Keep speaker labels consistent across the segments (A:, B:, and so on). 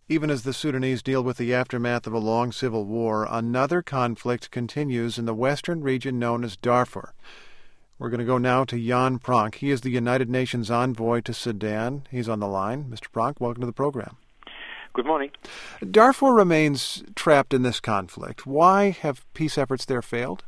A: Even as the Sudanese deal with the aftermath of a long civil war, another conflict continues in the western region known as Darfur. We're going to go now to Jan Pronk. He is the United Nations envoy to Sudan. He's on the line. Mr. Pronk, welcome to the program.
B: Good morning.
A: Darfur remains trapped in this conflict. Why have peace efforts there failed?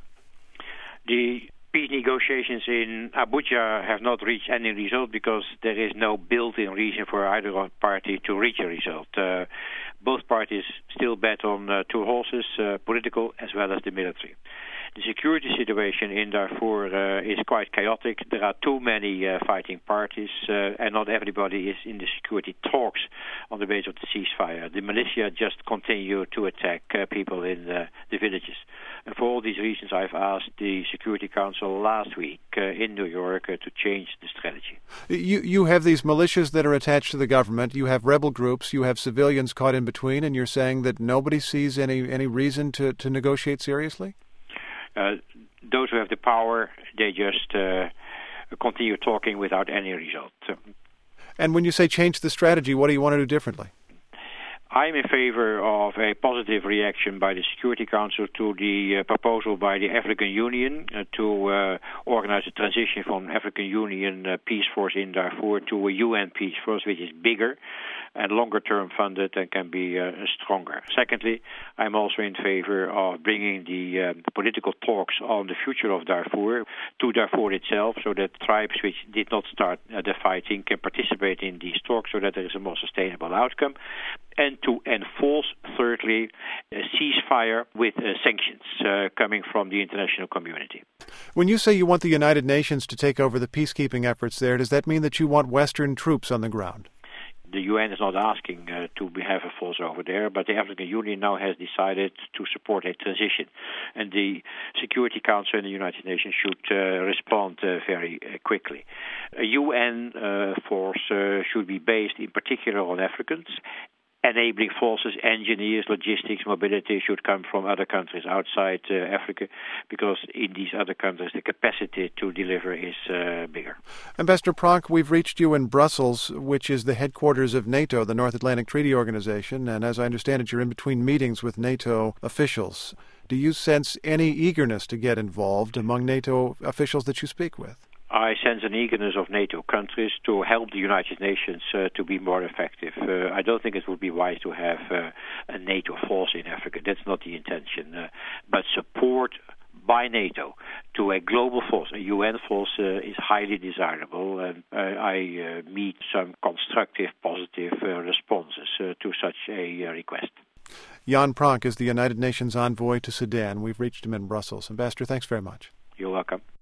B: The peace negotiations in Abuja have not reached any result because there is no built-in reason for either party to reach a result. Both parties still bet on two horses, political as well as the military. The security situation in Darfur is quite chaotic. There are too many fighting parties, and not everybody is in the security talks on the basis of the ceasefire. The militia just continue to attack people in the villages. And for all these reasons, I've asked the Security Council last week in New York to change the strategy.
A: You have these militias that are attached to the government. You have rebel groups. You have civilians caught in between, and you're saying that nobody sees any reason to negotiate seriously?
B: Those who have the power, they just continue talking without any result.
A: And when you say change the strategy, what do you want to do differently?
B: I'm in favor of a positive reaction by the Security Council to the proposal by the African Union to organize a transition from African Union peace force in Darfur to a UN peace force, which is bigger and longer-term funded and can be stronger. Secondly, I'm also in favor of bringing the political talks on the future of Darfur to Darfur itself, so that tribes which did not start the fighting can participate in these talks so that there is a more sustainable outcome. And to enforce, thirdly, a ceasefire with sanctions coming from the international community.
A: When you say you want the United Nations to take over the peacekeeping efforts there, does that mean that you want Western troops on the ground?
B: The UN is not asking to have a force over there, but the African Union now has decided to support a transition. And the Security Council and the United Nations should respond very quickly. A UN force should be based in particular on Africans. Enabling forces, engineers, logistics, mobility should come from other countries outside Africa, because in these other countries the capacity to deliver is bigger.
A: Ambassador Pronk, we've reached you in Brussels, which is the headquarters of NATO, the North Atlantic Treaty Organization, and as I understand it, you're in between meetings with NATO officials. Do you sense any eagerness to get involved among NATO officials that you speak with?
B: I sense an eagerness of NATO countries to help the United Nations to be more effective. I don't think it would be wise to have a NATO force in Africa. That's not the intention. But support by NATO to a global force, a UN force, is highly desirable. And I meet some constructive, positive responses to such a request.
A: Jan Pronk is the United Nations envoy to Sudan. We've reached him in Brussels. Ambassador, thanks very much.
B: You're welcome.